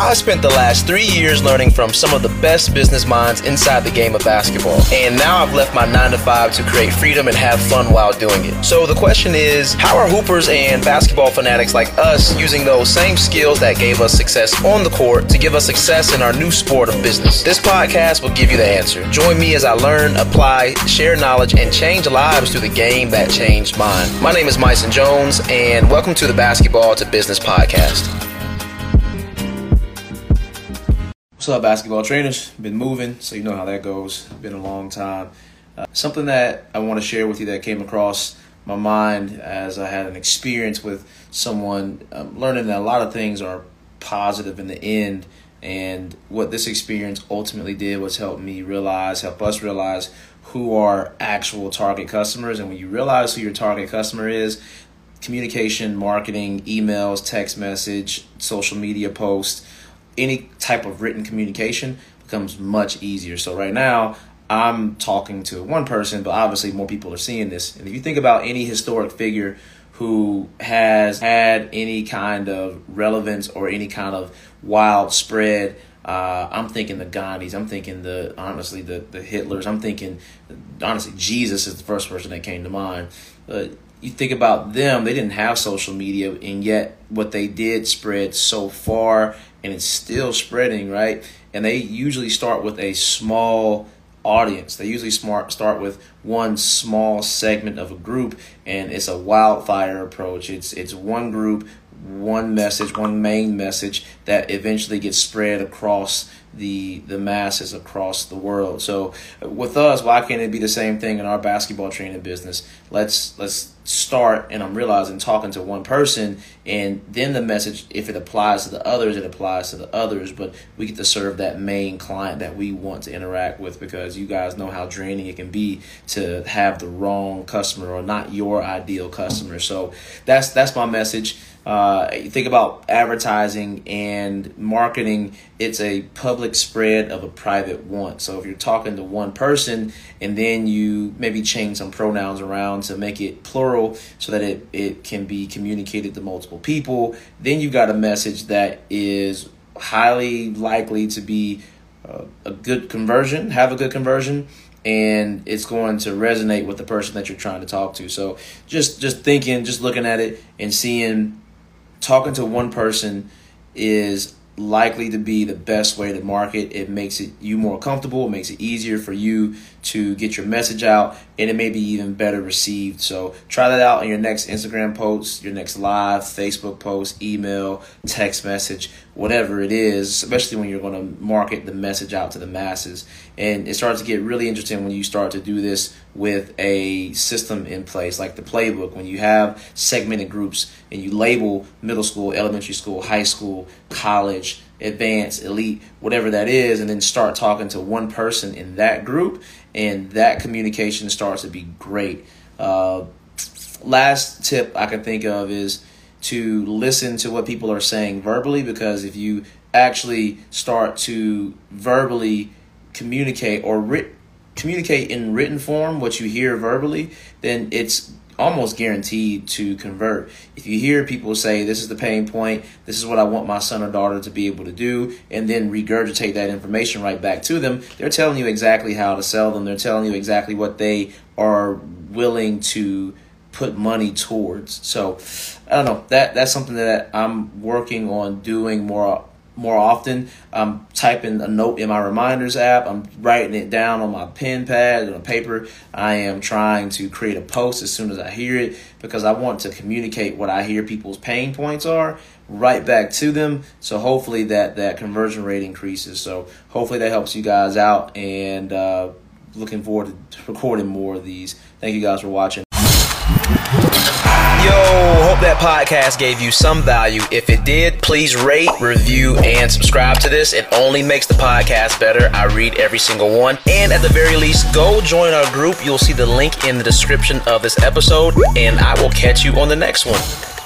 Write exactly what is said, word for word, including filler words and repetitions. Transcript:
I spent the last three years learning from some of the best business minds inside the game of basketball. And now I've left my nine to five to create freedom and have fun while doing it. So the question is, how are hoopers and basketball fanatics like us using those same skills that gave us success on the court to give us success in our new sport of business? This podcast will give you the answer. Join me as I learn, apply, share knowledge, and change lives through the game that changed mine. My name is Myson Jones, and welcome to the Basketball to Business podcast. What's up, basketball trainers? Been moving, so you know how that goes. Been a long time. Uh, something that I want to share with you that came across my mind as I had an experience with someone, um, learning that a lot of things are positive in the end. And what this experience ultimately did was help me realize, help us realize who our actual target customers. And when you realize who your target customer is, communication, marketing, emails, text message, social media posts, any type of written communication becomes much easier. So right now, I'm talking to one person, but obviously more people are seeing this. And if you think about any historic figure who has had any kind of relevance or any kind of wild spread, uh, I'm thinking the Gandhis, I'm thinking the, honestly, the, the Hitlers, I'm thinking, honestly, Jesus is the first person that came to mind. Uh, you think about them, they didn't have social media, and yet what they did spread so far, and it's still spreading, right? And they usually start with a small audience. They usually smart start with one small segment of a group, and it's a wildfire approach. It's it's one group, one message, one main message that eventually gets spread across the the masses across the world. So with us, why can't it be the same thing in our basketball training business? Let's let's start, and I'm realizing, talking to one person, and then the message, if it applies to the others, it applies to the others, but we get to serve that main client that we want to interact with, because you guys know how draining it can be to have the wrong customer or not your ideal customer. So that's that's my message. Uh, you think about advertising and marketing, it's a public spread of a private want. So if you're talking to one person and then you maybe change some pronouns around to make it plural so that it, it can be communicated to multiple people, then you've got a message that is highly likely to be uh, a good conversion, have a good conversion, and it's going to resonate with the person that you're trying to talk to. So just, just thinking, just looking at it and seeing, talking to one person is likely to be the best way to market. It makes it you more comfortable. It makes it easier for you to get your message out, and it may be even better received. So try that out in your next Instagram post, your next live, Facebook post, email, text message, whatever it is, especially when you're going to market the message out to the masses. And it starts to get really interesting when you start to do this with a system in place, like the playbook, when you have segmented groups and you label middle school, elementary school, high school, college, advanced, elite, whatever that is, and then start talking to one person in that group, and that communication starts to be great. Uh, last tip I can think of is to listen to what people are saying verbally, because if you actually start to verbally communicate or writ- communicate in written form what you hear verbally, then it's almost guaranteed to convert. If you hear people say, this is the pain point, this is what I want my son or daughter to be able to do, and then regurgitate that information right back to them, they're telling you exactly how to sell them. They're telling you exactly what they are willing to put money towards. So I don't know, that that's something that I'm working on doing more more often. I'm typing a note in my reminders app. I'm writing it down on my pen pad and on paper. I am trying to create a post as soon as I hear it, because I want to communicate what I hear people's pain points are right back to them. So hopefully that, that conversion rate increases. So hopefully that helps you guys out, and uh, looking forward to recording more of these. Thank you guys for watching. Yo, hope that podcast gave you some value. If it did, please rate, review, and subscribe to this. It only makes the podcast better. I read every single one. And at the very least, go join our group. You'll see the link in the description of this episode, and I will catch you on the next one.